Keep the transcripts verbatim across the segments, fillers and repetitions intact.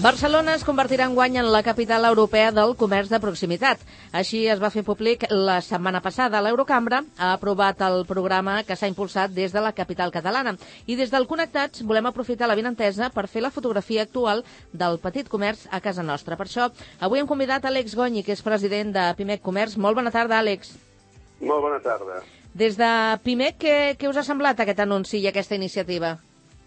Barcelona es convertirà enguany en la capital europea del comerç de proximitat. Així es va fer públic la setmana passada. L'Eurocambra ha aprovat el programa que s'ha impulsat des de la capital catalana. I des del Connectats volem aprofitar l'avinentesa per fer la fotografia actual del petit comerç a casa nostra. Per això, avui hem convidat Àlex Goñi, que és president de Pimec Comerç. Molt bona tarda, Àlex. Molt bona tarda. Des de Pimec, què, què us ha semblat aquest anunci i aquesta iniciativa?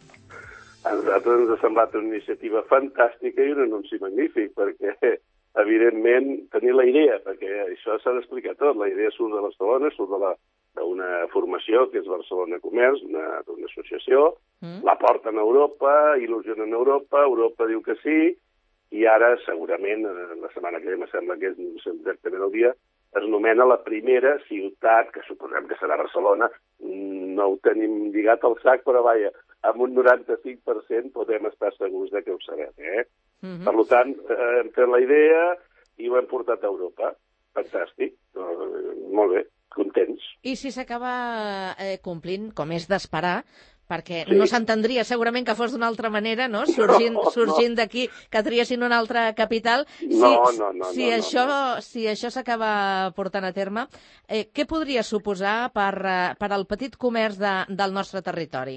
A nosaltres ens ha semblat una iniciativa fantàstica i un anunci magnífic, perquè, evidentment, tenir la idea, perquè això s'ha d'explicar tot. La idea surt de Barcelona, surt d'una formació que és Barcelona Comerç, una, una associació, mm. la porten a Europa, il·lusionen a Europa, Europa diu que sí, i ara, segurament, la setmana que ve, em sembla que és, no sé exactament el dia, es nomena la primera ciutat, que suposem que serà Barcelona, no ho tenim lligat al sac, però vaja, amb un noranta-cinc per cent podem estar segurs de que ho sabem. Eh? Uh-huh. Per tant, eh, hem fet la idea i ho hem portat a Europa. Fantàstic. Uh, molt bé, contents. I si s'acaba eh, complint, com és d'esperar, perquè sí. no s'entendria segurament que fos d'una altra manera, no? Sorgint, no, sorgint no. d'aquí, que triessin una altra capital. Si, no, no, no. Si no, això, no, no. si això s'acaba portant a terme, eh, què podria suposar per, uh, per al petit comerç de, del nostre territori?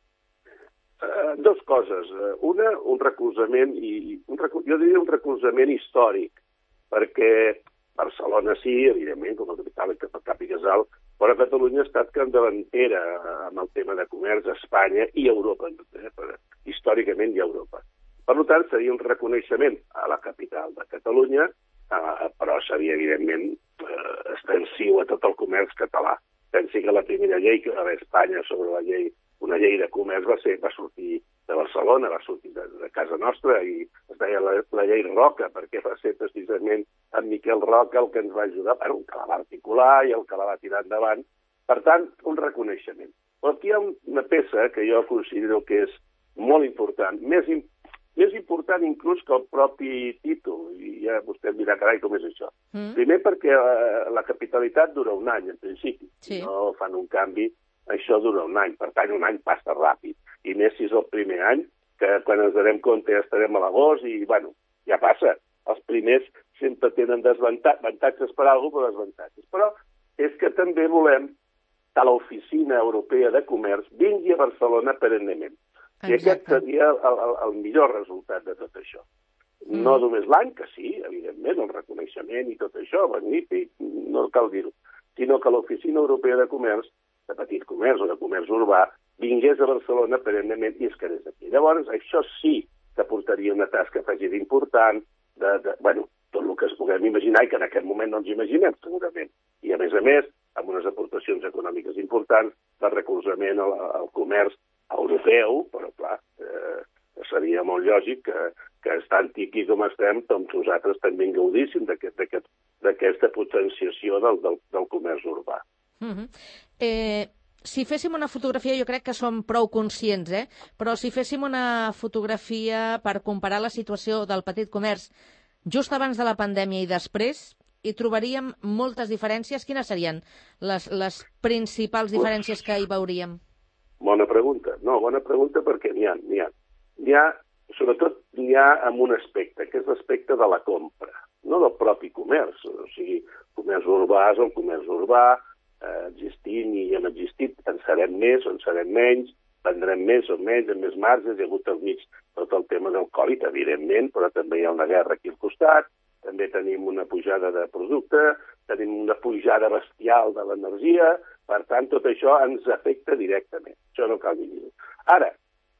Uh, dos coses. Uh, una, un recolzament, i un recu jo diria un recolzament històric, perquè Barcelona sí, evidentment, com a capital per cap i casal, però Catalunya ha estat capdavantera amb el tema de comerç a Espanya i a Europa, eh, per, històricament i a Europa. Per tant, seria un reconeixement a la capital de Catalunya, eh, però seria, evidentment, eh, extensiu a tot el comerç català. Pensi que la primera llei que va haver a Espanya sobre la llei, una llei de comerç va, ser, va sortir de Barcelona, va sortir de, de casa nostra, i es deia la, la llei Roca, perquè va ser precisament en Miquel Roca el que ens va ajudar, bueno, el que la va articular i el que la va tirar endavant. Per tant, un reconeixement. Però aquí hi ha una peça que jo considero que és molt important, més, més important inclús que el propi títol, i ja vostè em dirà, carai, com és això? Mm. Primer perquè la, la capitalitat dura un any, en principi. Sí. No fan un canvi, això dura un any. Per tant, un any passa ràpid. I més si és el primer any, que quan ens darem compte ja estarem a l'agost i, bueno, ja passa. Els primers sempre tenen avantatges per alguna cosa, però desavantatges. Però és que també volem que l'Oficina Europea de Comerç vingui a Barcelona perennament. Exacte. I aquest seria el, el, el millor resultat de tot això. Mm. No només l'any, que sí, evidentment, el reconeixement i tot això, magnífic, no cal dir-ho, sinó que l'Oficina Europea de Comerç, de petit comerç o de comerç urbà, vingués a Barcelona perennament i es quedés aquí. Llavors, això sí que portaria una tasca afegida important, de, de, bueno, tot el que es puguem imaginar i que en aquest moment no ens imaginem, segurament. I, a més a més, amb unes aportacions econòmiques importants de recolzament al, al comerç europeu, però, clar, eh, seria molt lògic que, que estant aquí com estem, doncs nosaltres també en gaudíssim d'aquesta potenciació del, del, del comerç urbà. Mm-hmm. eh... Si féssim una fotografia, jo crec que som prou conscients, eh? Però si féssim una fotografia per comparar la situació del petit comerç just abans de la pandèmia i després, hi trobaríem moltes diferències. Quines serien les, les principals diferències que hi veuríem? Bona pregunta. No, bona pregunta perquè n'hi ha. N'hi ha. N'hi ha, sobretot n'hi ha en un aspecte, que és l'aspecte de la compra, no del propi comerç. O sigui, comerç urbà és el comerç urbà, existint i hem existit, en serem més o en serem menys, vendrem més o menys, amb més marges, hi ha hagut al mig tot el tema del Covid, evidentment, però també hi ha una guerra aquí al costat, també tenim una pujada de producte, tenim una pujada bestial de l'energia, per tant, tot això ens afecta directament, això no cal dir-ho. Ara,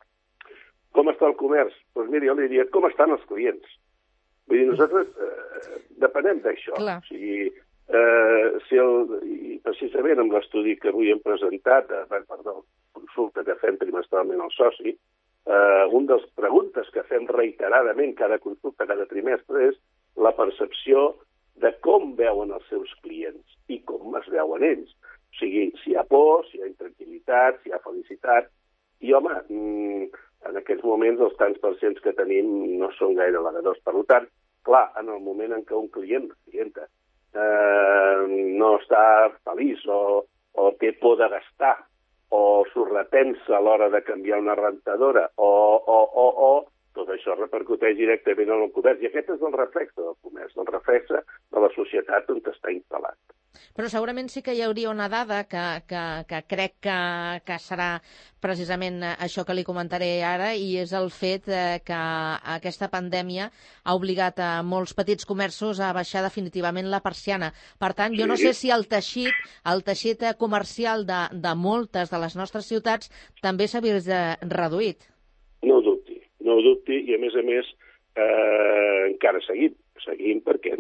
com està el comerç? Doncs mira, jo li diria, com estan els clients? Vull dir, nosaltres eh, depenem d'això, o sigui, Uh, si el, i precisament amb l'estudi que avui hem presentat, eh, perdó, consulta que fem trimestralment al soci, uh, un dels preguntes que fem reiteradament cada consulta, cada trimestre, és la percepció de com veuen els seus clients i com es veuen ells. O sigui, si hi ha por, si hi ha intranquil·litat, si hi ha felicitat. I, home, mm, en aquests moments els tants percents que tenim no són gaire alegadors. Per tant, clar, en el moment en què un client, clienta, Eh, no està feliç o, o té por de gastar o s'ho repensa a l'hora de canviar una rentadora o, o, o, o tot això repercuteix directament en el comerç, i aquest és el reflexe del comerç, el reflexe de la societat on està instal·lat. Però segurament sí que hi hauria una dada que, que, que crec que, que serà precisament això que li comentaré ara, i és el fet que aquesta pandèmia ha obligat a molts petits comerços a baixar definitivament la persiana. Per tant, jo no sé si el teixit, el teixit comercial de, de moltes de les nostres ciutats també s'ha vist reduït. No ho dubti, no ho dubti, i a més a més eh, encara seguim, seguim perquè...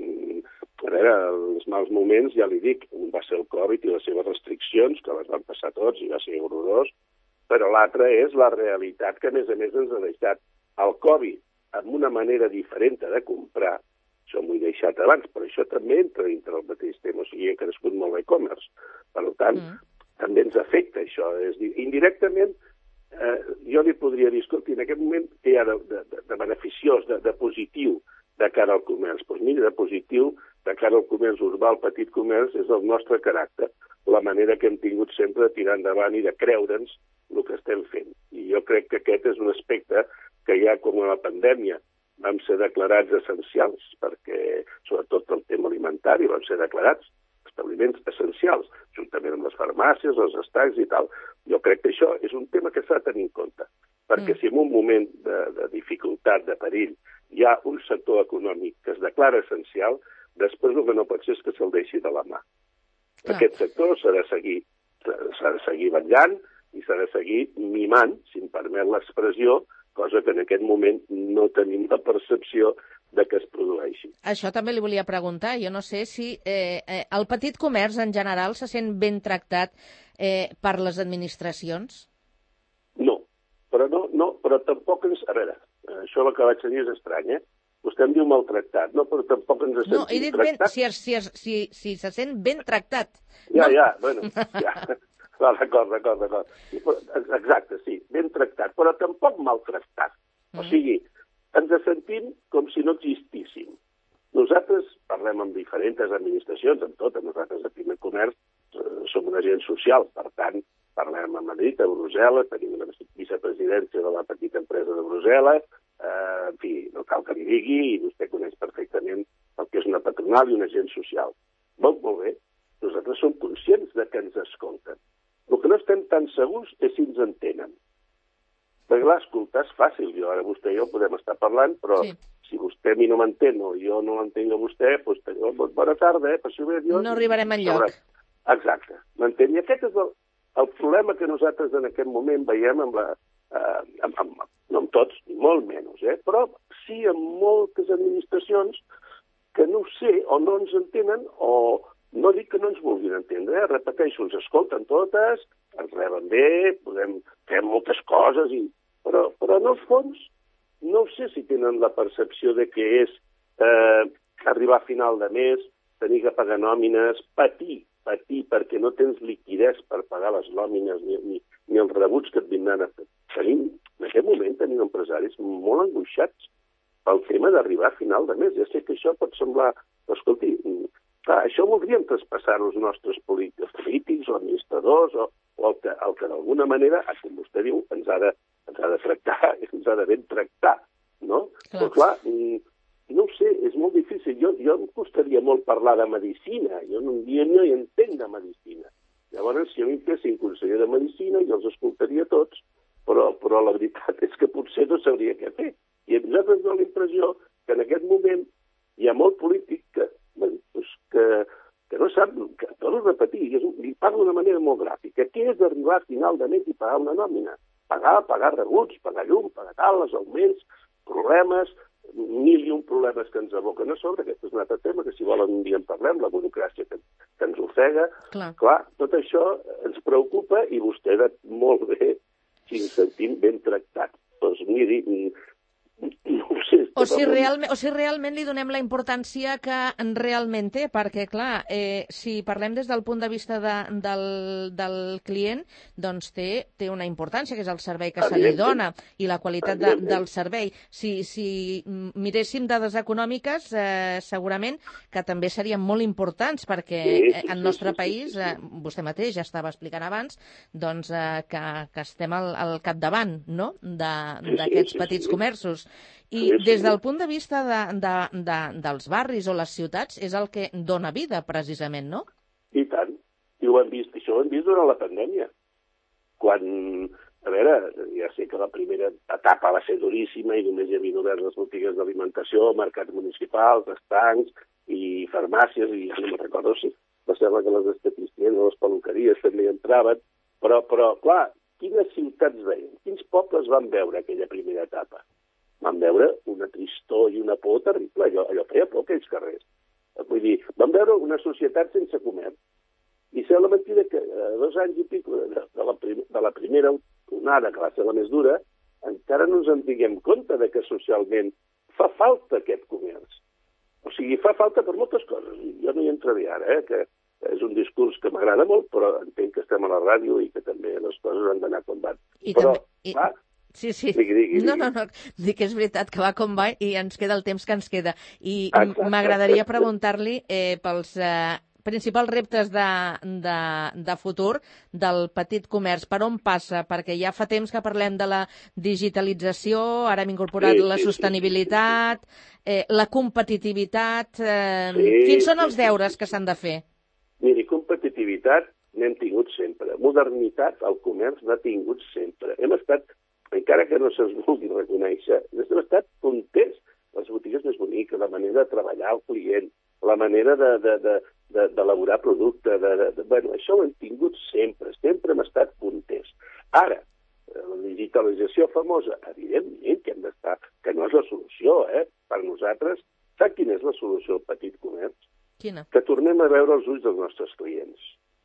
A veure, els mals moments, ja li dic, un va ser el Covid i les seves restriccions, que les van passar tots i va ser horrorós, però l'altre és la realitat que, a més a més, ens ha deixat el Covid amb una manera diferent de comprar. Això m'ho he deixat abans, però això també entra dintre del mateix tema, o sigui, ha crescut molt l'e-commerce. Per tant, mm. també ens afecta això. És dir, indirectament, eh, jo li podria dir, escolti, en aquest moment què hi ha de, de, de beneficiós, de, de positiu, de cara al comerç? Doncs mira, de positiu, de cara al comerç urbà, el petit comerç, és el nostre caràcter, la manera que hem tingut sempre de tirar endavant i de creure'ns el que estem fent. I jo crec que aquest és un aspecte que ja com a la pandèmia vam ser declarats essencials, perquè sobretot el tema alimentari vam ser declarats establiments essencials, juntament amb les farmàcies, els estancs i tal. Jo crec que això és un tema que s'ha de tenir en compte, perquè mm. si en un moment de, de dificultat, de perill, hi ha un sector econòmic que es declara essencial, després el que no pot ser és que se'l deixi de la mà. Clar. Aquest sector s'ha de seguir, s'ha de seguir vetllant i s'ha de seguir mimant, si em permet l'expressió, cosa que en aquest moment no tenim la percepció de que es produeixi. Això també li volia preguntar. Jo no sé si eh, eh, el petit comerç en general se sent ben tractat eh, per les administracions? No, però no, no, però tampoc ens... A veure, això el que vaig dir és estrany, eh? Vostè em diu maltractat, no? Però tampoc ens sentim no, he dit ben, si, si, si, si se sent ben tractat. Ja, no? ja, bueno, ja. Va, d'acord, d'acord, d'acord. Exacte, sí, ben tractat, però tampoc maltractat. Mm. O sigui, ens sentim com si no existíssim. Nosaltres parlem amb diferents administracions, amb totes. Nosaltres a Primer Comerç eh, som un agent social, per tant, parlem a Madrid, a Brussel·les, tenim una vicepresidència de la petita empresa de Brussel·les, Uh, en fi, no cal que li digui, i vostè coneix perfectament el que és una patronal i un agent social. Molt, molt bé. Nosaltres som conscients de que ens escolten. El que no estem tan segurs és si ens entenen. Perquè clar, escoltar és fàcil. Jo, ara vostè i jo podem estar parlant, però sí. Si vostè a mi no m'entén o jo no l'entenc a vostè, doncs bona tarda, eh? Per si Dios, no arribarem enlloc. Exacte. M'entén? I aquest és el, el problema que nosaltres en aquest moment veiem amb la... Uh, amb, amb, no amb tots, ni molt menys, eh? Però sí amb moltes administracions que no ho sé, o no ens entenen, o no dic que no ens vulguin entendre, eh? Repeteixo, ens escolten totes, ens reben bé, podem fer moltes coses, i... però, però en el fons no sé si tenen la percepció de que és eh, arribar a final de mes, tenir que pagar nòmines, patir, patir perquè no tens liquidez per pagar les nòmines ni, ni, ni els rebuts que et vindran a fer. Tenim, en aquest moment tenim empresaris molt angoixats pel tema d'arribar a final de mes. Ja sé que això pot semblar... Però, escolti, clar, això voldríem traspassar-ho als nostres polítics, polítics o administradors, o, o el que, el que d'alguna manera, com vostè diu, ens ha de, ens ha de tractar, ens ha de ben tractar, no? Clar. Però, clar, no ho sé, és molt difícil. Jo, jo em costaria molt parlar de medicina. Jo un dia no hi entenc de medicina. Llavors, si a mi em fessin conseller de medicina, jo els escoltaria tots, però, però la veritat és que potser no sabria què fer. I a nosaltres dona la impressió que en aquest moment hi ha molt polític que, que, que no sap, que torno a repetir, és, li parlo d'una manera molt gràfica, què és arribar a final de mes i pagar una nòmina? Pagar, pagar rebuts, pagar llum, pagar tal, els augments, problemes, mil i un problemes que ens aboquen a sobre. Aquest és un altre tema, que si volen un dia en parlem, la burocràcia que, que ens ofega. Clar. Clar, tot això ens preocupa i vostè ha dit molt bé si ens sentim ben tractats. Doncs miri, no ho sé, o o, si realment, o si realment li donem la importància que realment té, perquè, clar, eh, si parlem des del punt de vista de, del, del client, doncs té, té una importància, que és el servei que se li dona i la qualitat de, del servei. Si, si miréssim dades econòmiques, eh, segurament que també serien molt importants, perquè sí, sí, en el nostre sí, sí, país, sí, sí. Eh, vostè mateix ja estava explicant abans, doncs, eh, que, que estem al, al capdavant, no?, d'aquests sí, sí, petits sí. comerços. I sí, sí. des del punt de vista de, de, de, dels barris o les ciutats és el que dona vida, precisament, no? I tant. I ho hem vist, això ho hem vist durant la pandèmia. Quan, a veure, ja sé que la primera etapa va ser duríssima i només hi havia obert les botigues d'alimentació, mercats municipals, estancs i farmàcies, i ja no me'n recordo si va ser que les esteticistes o les peluqueries també hi entraven, però, però, clar, quines ciutats veiem? Quins pobles van veure aquella primera etapa? Van veure una tristor i una por terrible. Allò, allò feia por, aquells carrers. Vull dir, van veure una societat sense comerç. I sé la mentida que a dos anys i pico de, de, la, prim, de la primera onada, que va ser la més dura, encara no ens en diguem compte de que socialment fa falta aquest comerç. O sigui, fa falta per moltes coses. Jo no hi entraré ara, eh, que és un discurs que m'agrada molt, però entenc que estem a la ràdio i que també les coses han d'anar com van. I però, també, i... clar, Sí, sí. Digui, digui, digui. No, no, no. Dic que és veritat que va com va i ens queda el temps que ens queda. I m'agradaria preguntar-li eh, pels eh, principals reptes de, de, de futur del petit comerç. Per on passa? Perquè ja fa temps que parlem de la digitalització, ara hem incorporat sí, la sí, sostenibilitat, sí, sí. Eh, la competitivitat. Eh, sí, quins són els deures que s'han de fer? Miri, competitivitat n'hem tingut sempre. Modernitat, el comerç n'ha tingut sempre. Hem estat, encara que no se'ns vulgui reconèixer, hem estat punters. Les botigues més boniques, la manera de treballar el client, la manera d'elaborar de, de, de, producte, de, de, de, bueno, això ho hem tingut sempre, sempre hem estat punters. Ara, la digitalització famosa, evidentment que hem d'estar, que no és la solució, eh? Per nosaltres, sap quina és la solució al petit comerç? Quina? Que tornem a veure els ulls dels nostres clients.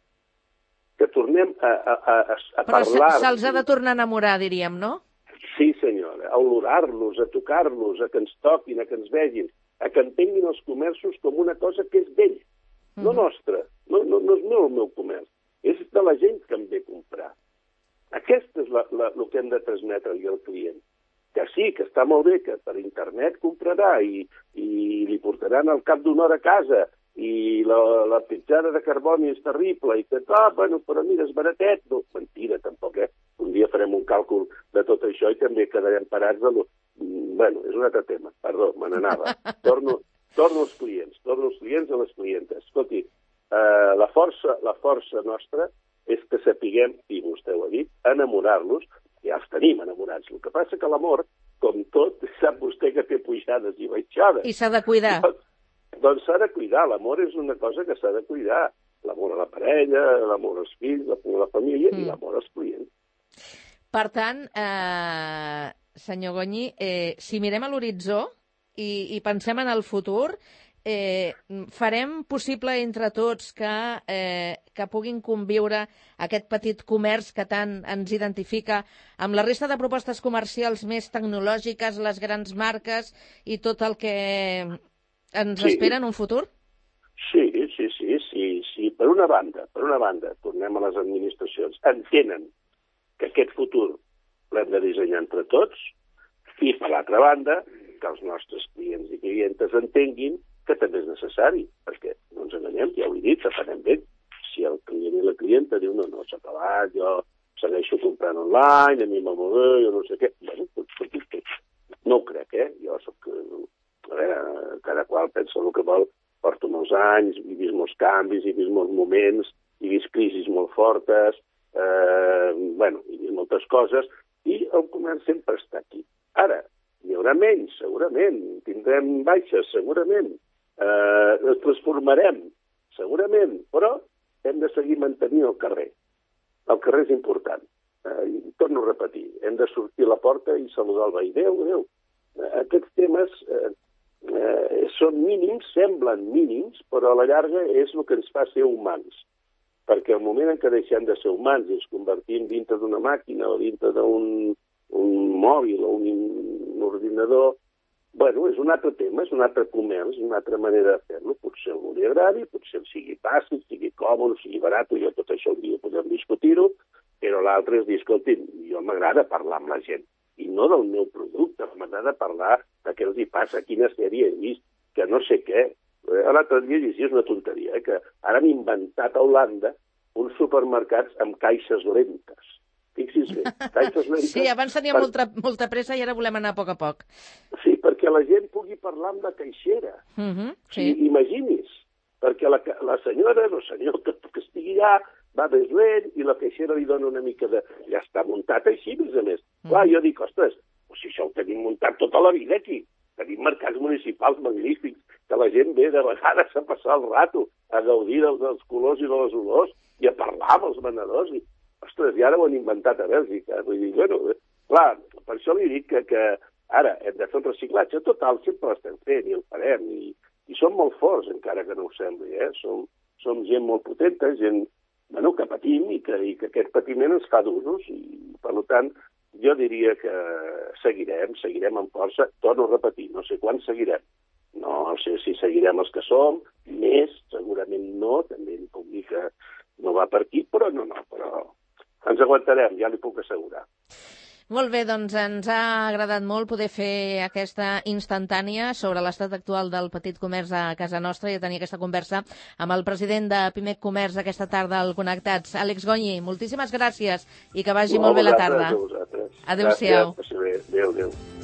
Que tornem a, a, a, a Però parlar... Però se'ls ha de tornar a enamorar, diríem, no? Sí, senyora, a olorar-los, a tocar-los, a que ens toquin, a que ens vegin, a que entenguin els comerços com una cosa que és d'ell, mm. no nostra, no, no, no és meu el meu comerç, és de la gent que em ve a comprar. Aquesta és la, la, el que hem de transmetre-li al client. Que sí, que està molt bé, que per internet comprarà i, i li portaran al cap d'una hora a casa i la, la petjada de carboni és terrible i que, ah, bueno, però mira, és baratet. No, mentira, tampoc, eh? Un dia farem un càlcul de tot això i també quedarem parats de... Bueno, és un altre tema, perdó, me n'anava. Torno, torno als clients, torno als clients a les clientes. Escolti, eh, la, força, la força nostra és que sapiguem, i vostè ho ha dit, enamorar-los. Ja els tenim enamorats. El que passa que l'amor, com tot, sap vostè que té pujades i baixades. I s'ha de cuidar. Doncs, doncs s'ha de cuidar. L'amor és una cosa que s'ha de cuidar. L'amor a la parella, l'amor als fills, l'amor a la família mm. i l'amor als clients. Per tant, eh, senyor Gonyi, eh, si mirem a l'horitzó i, i pensem en el futur, eh, farem possible entre tots que, eh, que puguin conviure aquest petit comerç que tant ens identifica amb la resta de propostes comercials més tecnològiques, les grans marques i tot el que ens sí. espera en un futur? Sí, sí, sí, sí, sí. Per una banda, per una banda, tornem a les administracions, entenen que aquest futur l'hem de dissenyar entre tots i, per l'altra banda, que els nostres clients i clientes entenguin que també és necessari, perquè no ens enganyem, ja ho he dit, aprenem bé. Si el client i la clienta diu no, no, s'ha acabat, jo segueixo comprant online, a mi m'ha molt bé, jo no sé què. Bueno, doncs, no ho crec, eh? Jo soc... A veure, cada qual pensa el que vol, porto molts anys, he vist molts canvis, he vist molts moments, he vist crisis molt fortes, eh, bueno, he vist moltes coses, i el comerç sempre està aquí. Ara, hi haurà menys, segurament, tindrem baixes, segurament, eh, ens transformarem, segurament, però hem de seguir mantenint el carrer. El carrer és important. Eh, torno a repetir, hem de sortir a la porta i saludar el veí. Adéu, adéu. Eh, aquests temes eh, eh, són mínims, semblen mínims, però a la llarga és el que ens fa ser humans. Perquè al moment en què deixem de ser humans i ens convertim dintre d'una màquina o dintre d'un un mòbil o un, un ordinador, bueno, és un altre tema, és un altre comerç, una altra manera de fer-lo. Potser algú li agradi, potser sigui fàcil, sigui còmode, sigui barat, jo tot això un dia podem discutir-ho, però l'altre és dir, escolti'm, jo m'agrada parlar amb la gent, i no del meu producte, m'agrada parlar de què els hi passa, quina sèrie he vist, que no sé què. L'altre dia llegia, és una tonteria, eh, que ara han inventat a Holanda uns supermercats amb caixes lentes. Fixis bé, caixes lentes... Sí, abans teníem per... molta, molta pressa i ara volem anar a poc a poc. Sí, perquè la gent pugui parlar amb la caixera. Uh -huh, sí. I, imagini's, perquè la, la senyora o senyor que, que estigui allà va més lent i la caixera li dona una mica de... Ja està muntat així, més a més. Uh -huh. Clar, jo dic, ostres, si això ho tenim muntat tota la vida aquí. Tenim mercats municipals magnífics, que la gent ve de vegades a passar el rato, a gaudir dels, dels colors i de les olors, i a parlar amb els venedors. I, ostres, i ara ho han inventat a Bèlgica. Vull dir, bueno, clar, per això li dic que, que ara hem de fer un reciclatge total, sempre l'estem fent i el farem, i, i som molt forts, encara que no ho sembli, eh? Som, som gent molt potenta, gent, bueno, que patim i que, i que aquest patiment ens fa d'usos, i per tant, jo diria que seguirem, seguirem amb força, torno a repetir, no sé quan seguirem. No sé si seguirem els que som, més, segurament no, també li puc dir que no va per aquí, però no, no, però ens aguantarem, ja li puc assegurar. Molt bé, doncs ens ha agradat molt poder fer aquesta instantània sobre l'estat actual del petit comerç a casa nostra i tenir aquesta conversa amb el president de Pimec Comerç aquesta tarda al Connectats. Àlex Gonyi, moltíssimes gràcies i que vagi no, molt bé la tarda. A vosaltres. Adéu-siau. Gràcies, adéu, adéu.